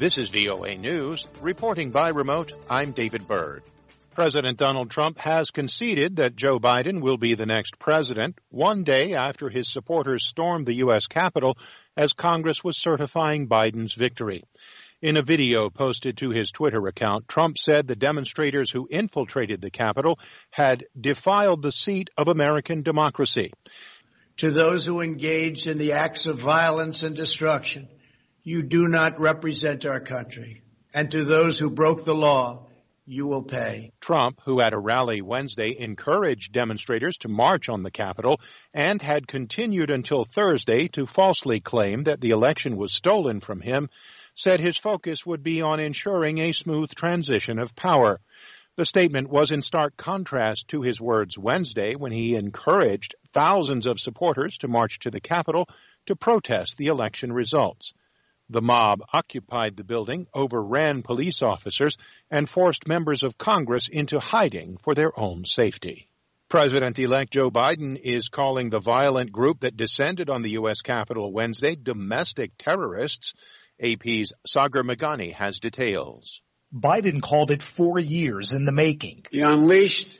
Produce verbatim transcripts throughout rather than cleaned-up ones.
This is V O A News. Reporting by remote, I'm David Byrd. President Donald Trump has conceded that Joe Biden will be the next president one day after his supporters stormed the U S Capitol as Congress was certifying Biden's victory. In a video posted to his Twitter account, Trump said the demonstrators who infiltrated the Capitol had defiled the seat of American democracy. To those who engaged in the acts of violence and destruction, you do not represent our country. And to those who broke the law, you will pay. Trump, who at a rally Wednesday encouraged demonstrators to march on the Capitol and had continued until Thursday to falsely claim that the election was stolen from him, said his focus would be on ensuring a smooth transition of power. The statement was in stark contrast to his words Wednesday when he encouraged thousands of supporters to march to the Capitol to protest the election results. The mob occupied the building, overran police officers, and forced members of Congress into hiding for their own safety. President-elect Joe Biden is calling the violent group that descended on the U S Capitol Wednesday domestic terrorists. A P's Sagar Meghani has details. Biden called it four years in the making. He unleashed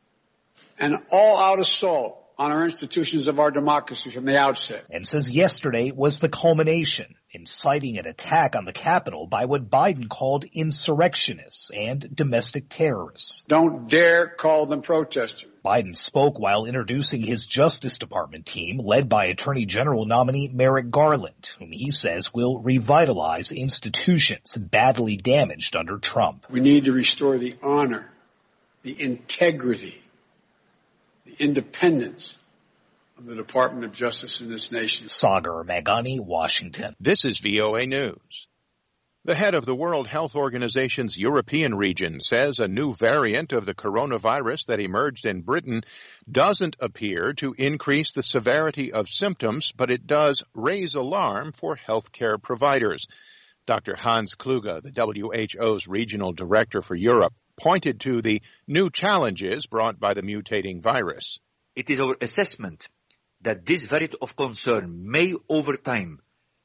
an all-out assault on our institutions of our democracy from the outset. And says yesterday was the culmination, inciting an attack on the Capitol by what Biden called insurrectionists and domestic terrorists. Don't dare call them protesters. Biden spoke while introducing his Justice Department team, led by Attorney General nominee Merrick Garland, whom he says will revitalize institutions badly damaged under Trump. We need to restore the honor, the integrity, the independence of the Department of Justice in this nation. Sagar Meghani, Washington. This is V O A News. The head of the World Health Organization's European region says a new variant of the coronavirus that emerged in Britain doesn't appear to increase the severity of symptoms, but it does raise alarm for healthcare providers. Doctor Hans Kluge, the W H O's regional director for Europe, pointed to the new challenges brought by the mutating virus. It is our assessment that this variant of concern may over time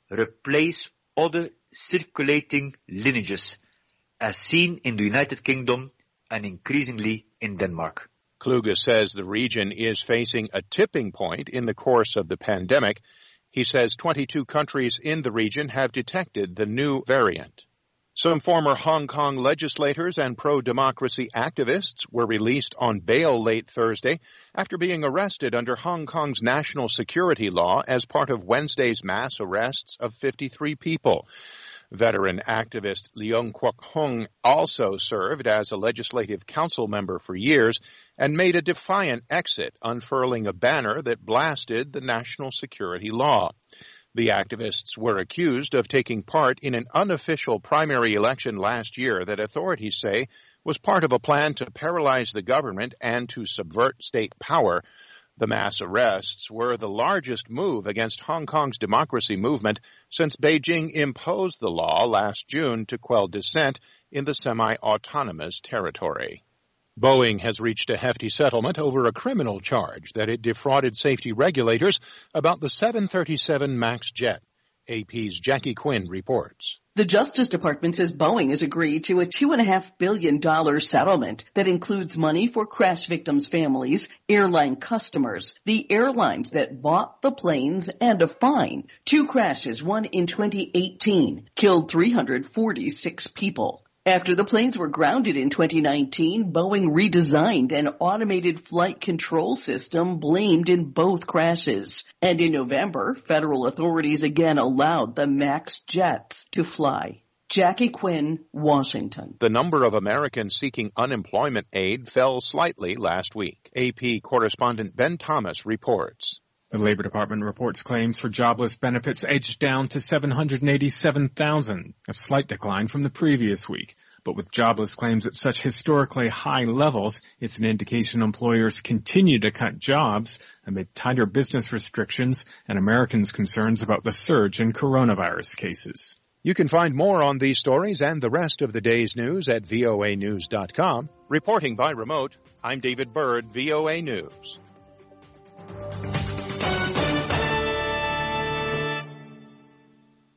replace other circulating lineages as seen in the United Kingdom and increasingly in Denmark. Kluge says the region is facing a tipping point in the course of the pandemic. He says twenty-two countries in the region have detected the new variant. Some former Hong Kong legislators and pro-democracy activists were released on bail late Thursday after being arrested under Hong Kong's national security law as part of Wednesday's mass arrests of fifty-three people. Veteran activist Leung Kwok Hung also served as a legislative council member for years and made a defiant exit, unfurling a banner that blasted the national security law. The activists were accused of taking part in an unofficial primary election last year that authorities say was part of a plan to paralyze the government and to subvert state power. The mass arrests were the largest move against Hong Kong's democracy movement since Beijing imposed the law last June to quell dissent in the semi-autonomous territory. Boeing has reached a hefty settlement over a criminal charge that it defrauded safety regulators about the seven thirty-seven MAX jet. A P's Jackie Quinn reports. The Justice Department says Boeing has agreed to a two point five billion dollars settlement that includes money for crash victims' families, airline customers, the airlines that bought the planes, and a fine. Two crashes, one in twenty eighteen, killed three hundred forty-six people. After the planes were grounded in twenty nineteen, Boeing redesigned an automated flight control system blamed in both crashes. And in November, federal authorities again allowed the MAX jets to fly. Jackie Quinn, Washington. The number of Americans seeking unemployment aid fell slightly last week. A P correspondent Ben Thomas reports. The Labor Department reports claims for jobless benefits edged down to seven hundred eighty-seven thousand, a slight decline from the previous week. But with jobless claims at such historically high levels, it's an indication employers continue to cut jobs amid tighter business restrictions and Americans' concerns about the surge in coronavirus cases. You can find more on these stories and the rest of the day's news at V O A news dot com. Reporting by remote, I'm David Byrd, V O A News.